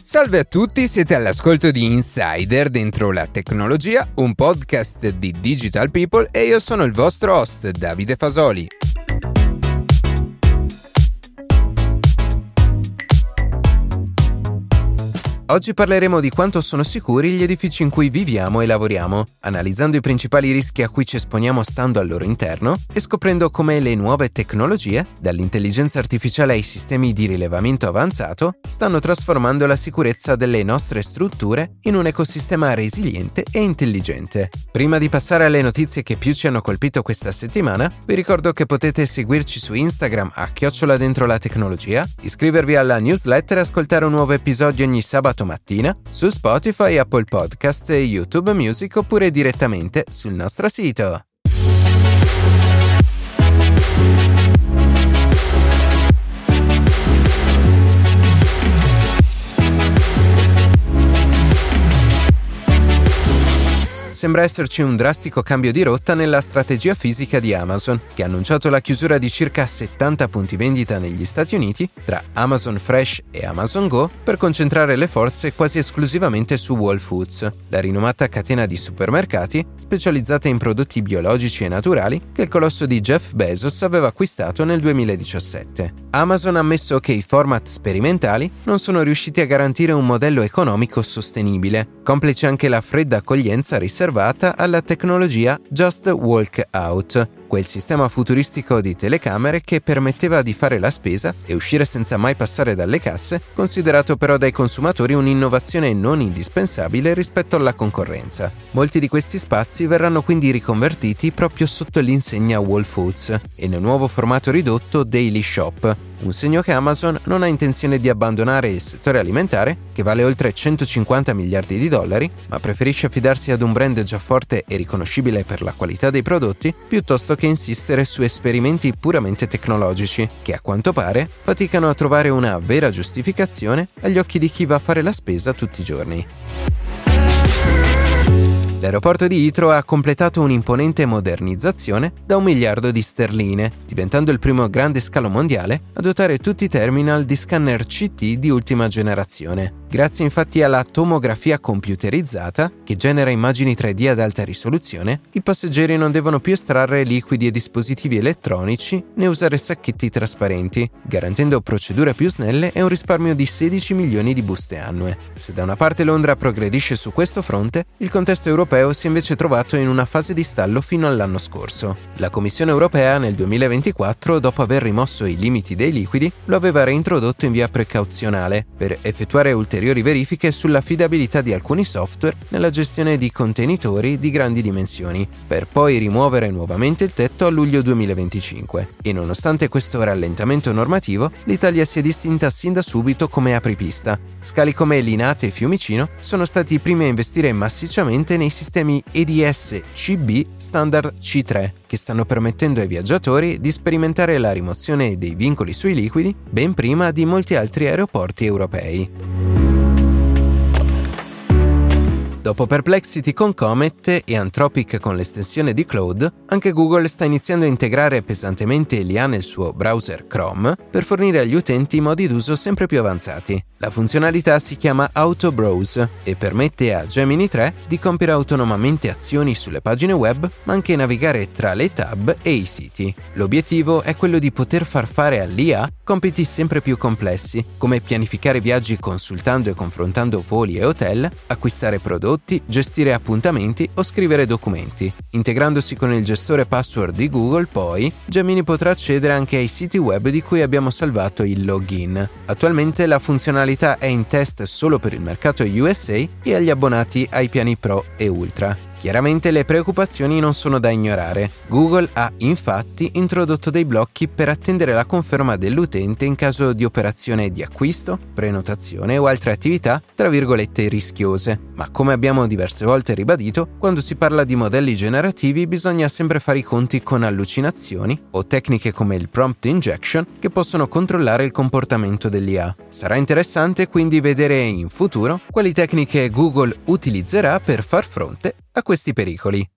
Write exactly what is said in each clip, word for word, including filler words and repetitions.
Salve a tutti, siete all'ascolto di Insider dentro la tecnologia, un podcast di Digital People e io sono il vostro host, Davide Fasoli. Oggi parleremo di quanto sono sicuri gli edifici in cui viviamo e lavoriamo, analizzando i principali rischi a cui ci esponiamo stando al loro interno e scoprendo come le nuove tecnologie, dall'intelligenza artificiale ai sistemi di rilevamento avanzato, stanno trasformando la sicurezza delle nostre strutture in un ecosistema resiliente e intelligente. Prima di passare alle notizie che più ci hanno colpito questa settimana, vi ricordo che potete seguirci su Instagram a chiocciola dentro la tecnologia, iscrivervi alla newsletter e ascoltare un nuovo episodio ogni sabato mattina su Spotify, Apple Podcast e YouTube Music oppure direttamente sul nostro sito. Sembra esserci un drastico cambio di rotta nella strategia fisica di Amazon, che ha annunciato la chiusura di circa settanta punti vendita negli Stati Uniti tra Amazon Fresh e Amazon Go per concentrare le forze quasi esclusivamente su Whole Foods, la rinomata catena di supermercati specializzata in prodotti biologici e naturali che il colosso di Jeff Bezos aveva acquistato nel duemiladiciassette. Amazon ha ammesso che i format sperimentali non sono riusciti a garantire un modello economico sostenibile, complice anche la fredda accoglienza riservata alla tecnologia Just Walk Out, quel sistema futuristico di telecamere che permetteva di fare la spesa e uscire senza mai passare dalle casse, considerato però dai consumatori un'innovazione non indispensabile rispetto alla concorrenza. Molti di questi spazi verranno quindi riconvertiti proprio sotto l'insegna Whole Foods e nel nuovo formato ridotto Daily Shop, un segno che Amazon non ha intenzione di abbandonare il settore alimentare, che vale oltre centocinquanta miliardi di dollari, ma preferisce affidarsi ad un brand già forte e riconoscibile per la qualità dei prodotti, piuttosto che insistere su esperimenti puramente tecnologici, che a quanto pare faticano a trovare una vera giustificazione agli occhi di chi va a fare la spesa tutti i giorni. L'aeroporto di Heathrow ha completato un'imponente modernizzazione da un miliardo di sterline, diventando il primo grande scalo mondiale a dotare tutti i terminal di scanner C T di ultima generazione. Grazie infatti alla tomografia computerizzata, che genera immagini tre D ad alta risoluzione, i passeggeri non devono più estrarre liquidi e dispositivi elettronici né usare sacchetti trasparenti, garantendo procedure più snelle e un risparmio di sedici milioni di buste annue. Se da una parte Londra progredisce su questo fronte, il contesto europeo si è invece trovato in una fase di stallo fino all'anno scorso. La Commissione europea nel duemilaventiquattro, dopo aver rimosso i limiti dei liquidi, lo aveva reintrodotto in via precauzionale per effettuare ulteriori verifiche sull'affidabilità di alcuni software nella gestione di contenitori di grandi dimensioni, per poi rimuovere nuovamente il tetto a luglio duemilaventicinque. E nonostante questo rallentamento normativo, l'Italia si è distinta sin da subito come apripista. Scali come Linate e Fiumicino sono stati i primi a investire massicciamente nei sistemi E D S C B standard C tre, che stanno permettendo ai viaggiatori di sperimentare la rimozione dei vincoli sui liquidi ben prima di molti altri aeroporti europei. Dopo Perplexity con Comet e Anthropic con l'estensione di Claude, anche Google sta iniziando a integrare pesantemente l'I A nel suo browser Chrome per fornire agli utenti modi d'uso sempre più avanzati. La funzionalità si chiama Auto Browse e permette a Gemini tre di compiere autonomamente azioni sulle pagine web, ma anche navigare tra le tab e i siti. L'obiettivo è quello di poter far fare all'I A compiti sempre più complessi, come pianificare viaggi consultando e confrontando voli e hotel, acquistare prodotti, gestire appuntamenti o scrivere documenti. Integrandosi con il gestore password di Google, poi, Gemini potrà accedere anche ai siti web di cui abbiamo salvato il login. Attualmente la funzionalità è in test solo per il mercato U S A e agli abbonati ai piani Pro e Ultra. Chiaramente le preoccupazioni non sono da ignorare. Google ha infatti introdotto dei blocchi per attendere la conferma dell'utente in caso di operazione di acquisto, prenotazione o altre attività tra virgolette rischiose. Ma come abbiamo diverse volte ribadito, quando si parla di modelli generativi bisogna sempre fare i conti con allucinazioni o tecniche come il prompt injection che possono controllare il comportamento dell'I A. Sarà interessante quindi vedere in futuro quali tecniche Google utilizzerà per far fronte a questi pericoli.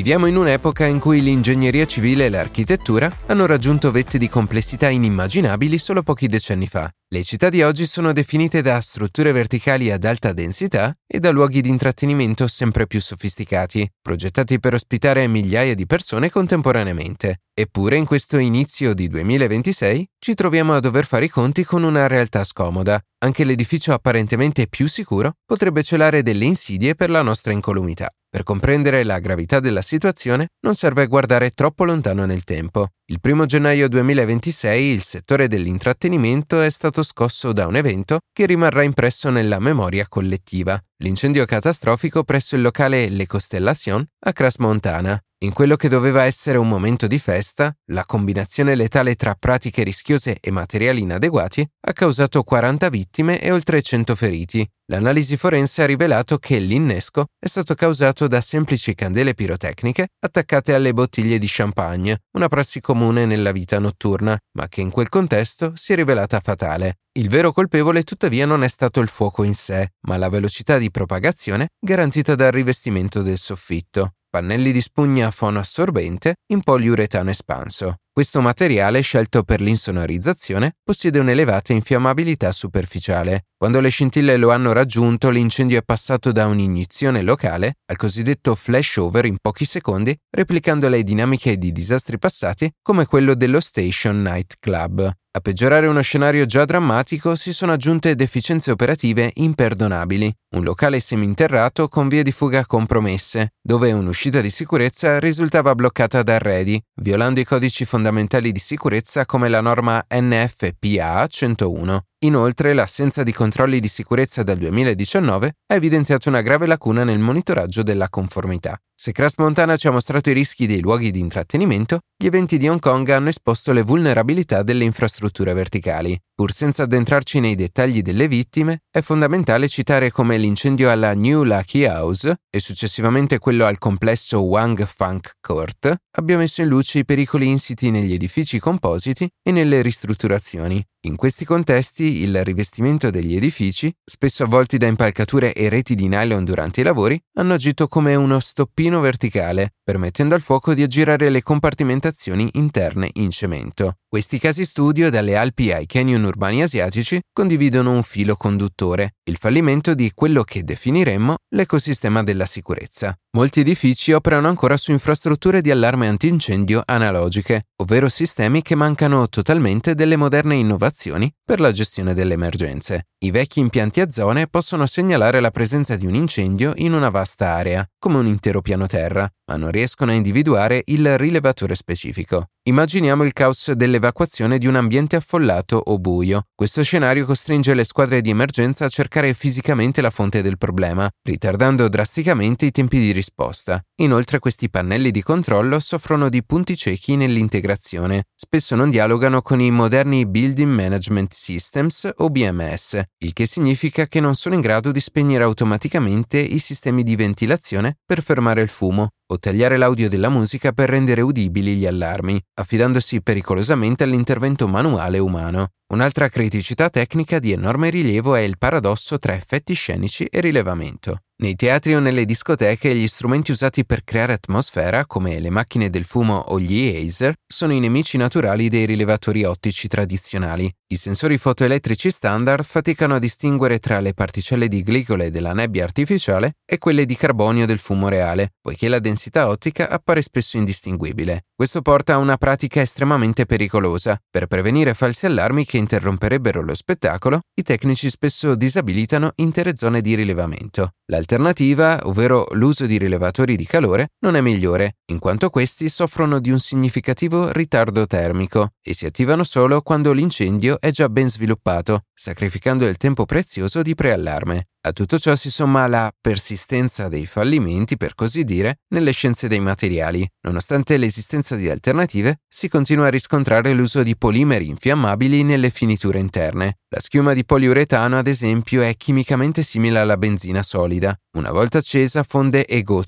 Viviamo in un'epoca in cui l'ingegneria civile e l'architettura hanno raggiunto vette di complessità inimmaginabili solo pochi decenni fa. Le città di oggi sono definite da strutture verticali ad alta densità e da luoghi di intrattenimento sempre più sofisticati, progettati per ospitare migliaia di persone contemporaneamente. Eppure in questo inizio di duemilaventisei ci troviamo a dover fare i conti con una realtà scomoda. Anche l'edificio apparentemente più sicuro potrebbe celare delle insidie per la nostra incolumità. Per comprendere la gravità della situazione non serve guardare troppo lontano nel tempo. Il primo gennaio duemilaventisei il settore dell'intrattenimento è stato scosso da un evento che rimarrà impresso nella memoria collettiva: l'incendio catastrofico presso il locale Le Constellation a Crans Montana. In quello che doveva essere un momento di festa, la combinazione letale tra pratiche rischiose e materiali inadeguati ha causato quaranta vittime e oltre cento feriti. L'analisi forense ha rivelato che l'innesco è stato causato da semplici candele pirotecniche attaccate alle bottiglie di champagne, una prassi comune nella vita notturna, ma che in quel contesto si è rivelata fatale. Il vero colpevole tuttavia non è stato il fuoco in sé, ma la velocità di propagazione garantita dal rivestimento del soffitto. Pannelli di spugna fonoassorbente in poliuretano espanso. Questo materiale, scelto per l'insonorizzazione, possiede un'elevata infiammabilità superficiale. Quando le scintille lo hanno raggiunto, l'incendio è passato da un'iniezione locale al cosiddetto flashover in pochi secondi, replicando le dinamiche di disastri passati come quello dello Station Night Club. A peggiorare uno scenario già drammatico si sono aggiunte deficienze operative imperdonabili. Un locale seminterrato con vie di fuga compromesse, dove un'uscita di sicurezza risultava bloccata da arredi, violando i codici fondamentali di sicurezza come la norma N F P A centouno. Inoltre, l'assenza di controlli di sicurezza dal duemiladiciannove ha evidenziato una grave lacuna nel monitoraggio della conformità. Se Crans Montana ci ha mostrato i rischi dei luoghi di intrattenimento, gli eventi di Hong Kong hanno esposto le vulnerabilità delle infrastrutture verticali. Pur senza addentrarci nei dettagli delle vittime, è fondamentale citare come l'incendio alla New Lucky House e successivamente quello al complesso Wang Funk Court abbia messo in luce i pericoli insiti negli edifici compositi e nelle ristrutturazioni. In questi contesti, il rivestimento degli edifici, spesso avvolti da impalcature e reti di nylon durante i lavori, hanno agito come uno stoppino verticale, permettendo al fuoco di aggirare le compartimentazioni interne in cemento. Questi casi studio, dalle Alpi ai canyon urbani asiatici, condividono un filo conduttore: il fallimento di quello che definiremmo l'ecosistema della sicurezza. Molti edifici operano ancora su infrastrutture di allarme antincendio analogiche, ovvero sistemi che mancano totalmente delle moderne innovazioni per la gestione delle emergenze. I vecchi impianti a zone possono segnalare la presenza di un incendio in una vasta area, come un intero piano terra, ma non riescono a individuare il rilevatore specifico. Immaginiamo il caos dell'evacuazione di un ambiente affollato o buio. Questo scenario costringe le squadre di emergenza a cercare fisicamente la fonte del problema, ritardando drasticamente i tempi di risposta. Inoltre, questi pannelli di controllo soffrono di punti ciechi nell'integrazione. Spesso non dialogano con i moderni Building Management Systems o B M S, il che significa che non sono in grado di spegnere automaticamente i sistemi di ventilazione per fermare il fumo o tagliare l'audio della musica per rendere udibili gli allarmi, affidandosi pericolosamente all'intervento manuale umano. Un'altra criticità tecnica di enorme rilievo è il paradosso tra effetti scenici e rilevamento. Nei teatri o nelle discoteche gli strumenti usati per creare atmosfera, come le macchine del fumo o gli laser, sono i nemici naturali dei rilevatori ottici tradizionali. I sensori fotoelettrici standard faticano a distinguere tra le particelle di glicole della nebbia artificiale e quelle di carbonio del fumo reale, poiché la densità ottica appare spesso indistinguibile. Questo porta a una pratica estremamente pericolosa. Per prevenire falsi allarmi che interromperebbero lo spettacolo, i tecnici spesso disabilitano intere zone di rilevamento. L'alternativa, ovvero l'uso di rilevatori di calore, non è migliore, in quanto questi soffrono di un significativo ritardo termico e si attivano solo quando l'incendio è già ben sviluppato, sacrificando il tempo prezioso di preallarme. A tutto ciò si somma la persistenza dei fallimenti, per così dire, nelle scienze dei materiali. Nonostante l'esistenza di alternative, si continua a riscontrare l'uso di polimeri infiammabili nelle finiture interne. La schiuma di poliuretano, ad esempio, è chimicamente simile alla benzina solida. Una volta accesa fonde e gocciola,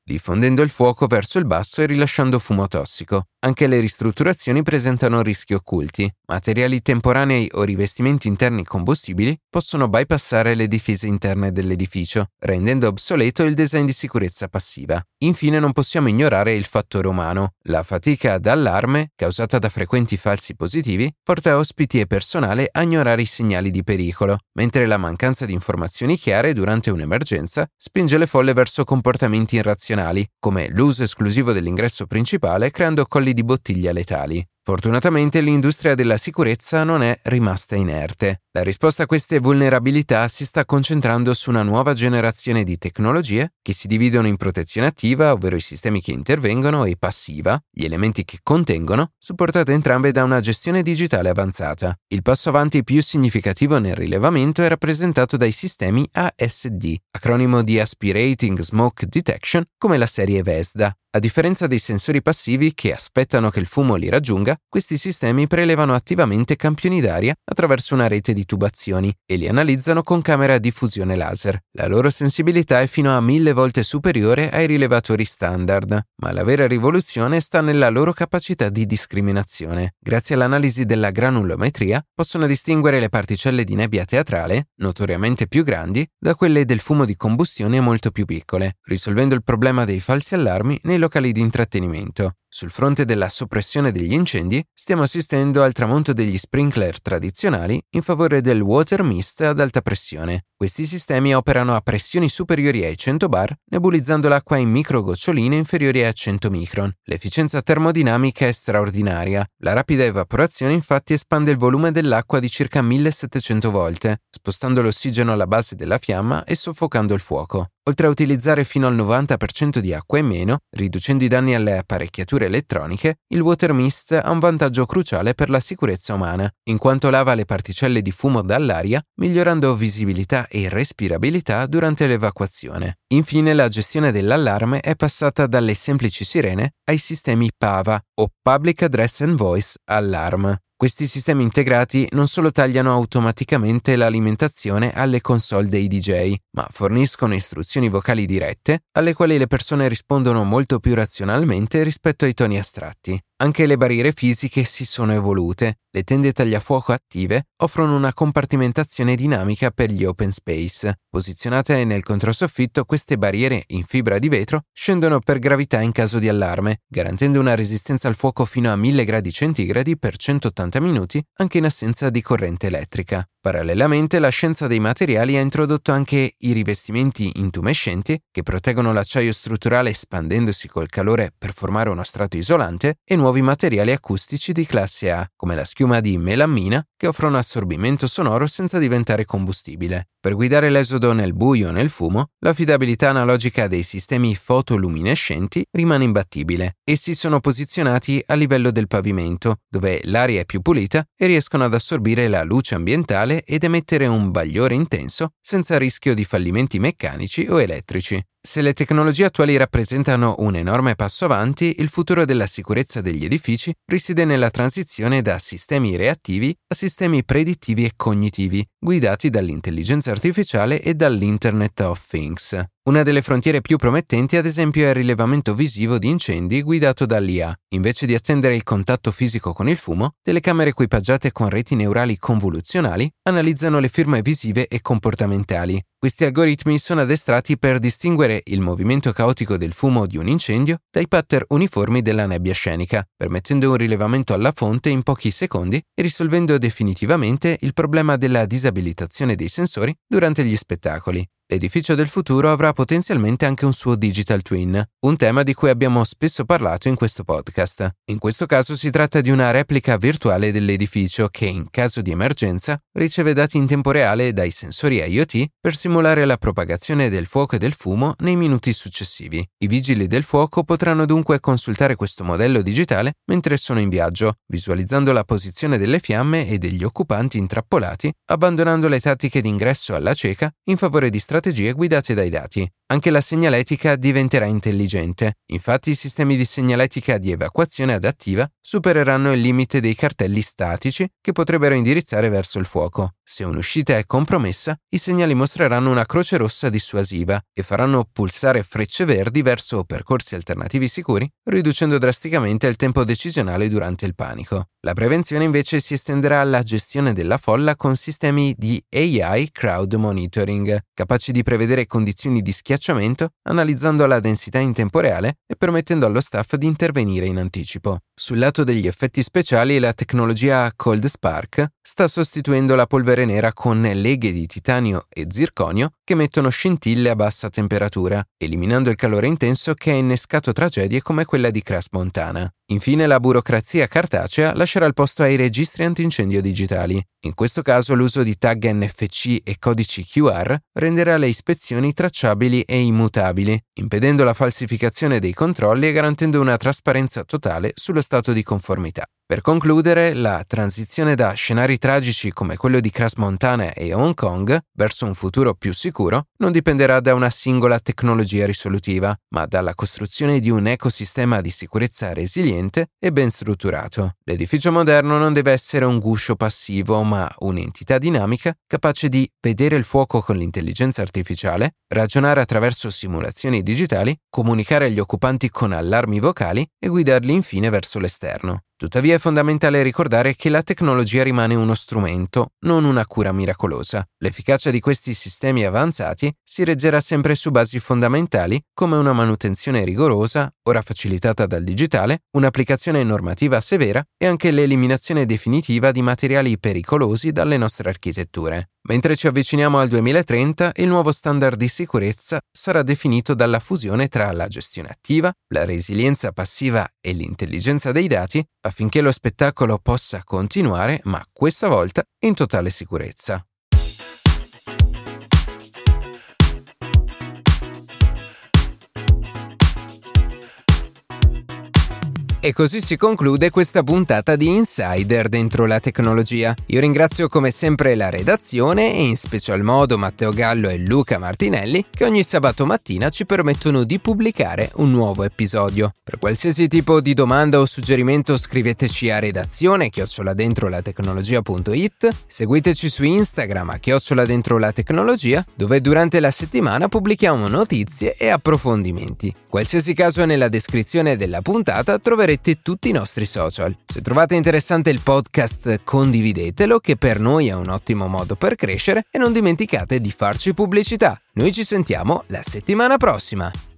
diffondendo il fuoco verso il basso e rilasciando fumo tossico. Anche le ristrutturazioni presentano rischi occulti. Materiali temporanei o rivestimenti interni combustibili possono bypassare le difese interne dell'edificio, rendendo obsoleto il design di sicurezza passiva. Infine non possiamo ignorare il fattore umano. La fatica d'allarme, causata da frequenti falsi positivi, porta ospiti e personale a ignorare i segnali di pericolo, mentre la mancanza di informazioni chiare durante un'emergenza spinge le folle verso comportamenti irrazionali, come l'uso esclusivo dell'ingresso principale creando colli di bottiglia letali. Fortunatamente l'industria della sicurezza non è rimasta inerte. La risposta a queste vulnerabilità si sta concentrando su una nuova generazione di tecnologie che si dividono in protezione attiva, ovvero i sistemi che intervengono, e passiva, gli elementi che contengono, supportate entrambe da una gestione digitale avanzata. Il passo avanti più significativo nel rilevamento è rappresentato dai sistemi A S D, acronimo di Aspirating Smoke Detection, come la serie Vesda. A differenza dei sensori passivi che aspettano che il fumo li raggiunga, questi sistemi prelevano attivamente campioni d'aria attraverso una rete di tubazioni e li analizzano con camera a diffusione laser. La loro sensibilità è fino a mille volte superiore ai rilevatori standard, ma la vera rivoluzione sta nella loro capacità di discriminazione. Grazie all'analisi della granulometria, possono distinguere le particelle di nebbia teatrale, notoriamente più grandi, da quelle del fumo di combustione molto più piccole, risolvendo il problema dei falsi allarmi nei locali di intrattenimento. Sul fronte della soppressione degli incendi, stiamo assistendo al tramonto degli sprinkler tradizionali in favore del water mist ad alta pressione. Questi sistemi operano a pressioni superiori ai cento bar, nebulizzando l'acqua in microgoccioline inferiori a cento micron. L'efficienza termodinamica è straordinaria. La rapida evaporazione infatti espande il volume dell'acqua di circa millesettecento volte, spostando l'ossigeno alla base della fiamma e soffocando il fuoco. Oltre a utilizzare fino al novanta per cento di acqua in meno, riducendo i danni alle apparecchiature elettroniche, il water mist ha un vantaggio cruciale per la sicurezza umana, in quanto lava le particelle di fumo dall'aria, migliorando visibilità e respirabilità durante l'evacuazione. Infine, la gestione dell'allarme è passata dalle semplici sirene ai sistemi P A V A o Public Address and Voice Alarm. Questi sistemi integrati non solo tagliano automaticamente l'alimentazione alle console dei D J, ma forniscono istruzioni vocali dirette alle quali le persone rispondono molto più razionalmente rispetto ai toni astratti. Anche le barriere fisiche si sono evolute. Le tende tagliafuoco attive offrono una compartimentazione dinamica per gli open space. Posizionate nel controsoffitto, queste barriere in fibra di vetro scendono per gravità in caso di allarme, garantendo una resistenza al fuoco fino a mille gradi centigradi per centottanta minuti, anche in assenza di corrente elettrica. Parallelamente, la scienza dei materiali ha introdotto anche i rivestimenti intumescenti, che proteggono l'acciaio strutturale espandendosi col calore per formare uno strato isolante, e nuovi materiali acustici di classe A, come la schiuma di melammina, che offrono assorbimento sonoro senza diventare combustibile. Per guidare l'esodo nel buio o nel fumo, l'affidabilità analogica dei sistemi fotoluminescenti rimane imbattibile. Essi sono posizionati a livello del pavimento, dove l'aria è più pulita e riescono ad assorbire la luce ambientale ed emettere un bagliore intenso senza rischio di fallimenti meccanici o elettrici. Se le tecnologie attuali rappresentano un enorme passo avanti, il futuro della sicurezza degli edifici risiede nella transizione da sistemi reattivi a sistemi predittivi e cognitivi, guidati dall'intelligenza artificiale e dall'Internet of Things. Una delle frontiere più promettenti, ad esempio, è il rilevamento visivo di incendi guidato dall'I A. Invece di attendere il contatto fisico con il fumo, telecamere equipaggiate con reti neurali convoluzionali analizzano le firme visive e comportamentali. Questi algoritmi sono addestrati per distinguere il movimento caotico del fumo di un incendio dai pattern uniformi della nebbia scenica, permettendo un rilevamento alla fonte in pochi secondi e risolvendo definitivamente il problema della disabilitazione dei sensori durante gli spettacoli. L'edificio del futuro avrà potenzialmente anche un suo digital twin, un tema di cui abbiamo spesso parlato in questo podcast. In questo caso si tratta di una replica virtuale dell'edificio che, in caso di emergenza, riceve dati in tempo reale dai sensori IoT per simulare la propagazione del fuoco e del fumo nei minuti successivi. I vigili del fuoco potranno dunque consultare questo modello digitale mentre sono in viaggio, visualizzando la posizione delle fiamme e degli occupanti intrappolati, abbandonando le tattiche di ingresso alla cieca in favore di strategie guidate dai dati. anche la segnaletica diventerà intelligente. Infatti i sistemi di segnaletica di evacuazione adattiva supereranno il limite dei cartelli statici che potrebbero indirizzare verso il fuoco. Se un'uscita è compromessa, i segnali mostreranno una croce rossa dissuasiva e faranno pulsare frecce verdi verso percorsi alternativi sicuri, riducendo drasticamente il tempo decisionale durante il panico. La prevenzione invece si estenderà alla gestione della folla con sistemi di A I crowd monitoring, capaci di prevedere condizioni di schiacciamento, analizzando la densità in tempo reale e permettendo allo staff di intervenire in anticipo. Sul lato degli effetti speciali, la tecnologia Cold Spark sta sostituendo la polvere nera con leghe di titanio e zirconio che emettono scintille a bassa temperatura, eliminando il calore intenso che ha innescato tragedie come quella di Crans Montana. Infine, la burocrazia cartacea lascerà il posto ai registri antincendio digitali. In questo caso l'uso di tag N F C e codici Q R renderà le ispezioni tracciabili e immutabili, impedendo la falsificazione dei controlli e garantendo una trasparenza totale sullo stato di conformità. Per concludere, la transizione da scenari tragici come quello di Crans Montana e Hong Kong verso un futuro più sicuro non dipenderà da una singola tecnologia risolutiva, ma dalla costruzione di un ecosistema di sicurezza resiliente e ben strutturato. L'edificio moderno non deve essere un guscio passivo, ma un'entità dinamica capace di vedere il fuoco con l'intelligenza artificiale, ragionare attraverso simulazioni digitali, comunicare agli occupanti con allarmi vocali e guidarli infine verso l'esterno. Tuttavia è fondamentale ricordare che la tecnologia rimane uno strumento, non una cura miracolosa. L'efficacia di questi sistemi avanzati si reggerà sempre su basi fondamentali come una manutenzione rigorosa, ora facilitata dal digitale, un'applicazione normativa severa e anche l'eliminazione definitiva di materiali pericolosi dalle nostre architetture. Mentre ci avviciniamo al duemilatrenta, il nuovo standard di sicurezza sarà definito dalla fusione tra la gestione attiva, la resilienza passiva e l'intelligenza dei dati, affinché lo spettacolo possa continuare, ma questa volta in totale sicurezza. E così si conclude questa puntata di Insider dentro la tecnologia. Io ringrazio come sempre la redazione e in special modo Matteo Gallo e Luca Martinelli che ogni sabato mattina ci permettono di pubblicare un nuovo episodio. Per qualsiasi tipo di domanda o suggerimento scriveteci a redazione chiocciola dentro la tecnologia punto it, seguiteci su Instagram a chiocciola dentro la tecnologia, dove durante la settimana pubblichiamo notizie e approfondimenti. Qualsiasi caso nella descrizione della puntata troverete tutti i nostri social. Se trovate interessante il podcast, condividetelo, che per noi è un ottimo modo per crescere, e non dimenticate di farci pubblicità. Noi ci sentiamo la settimana prossima.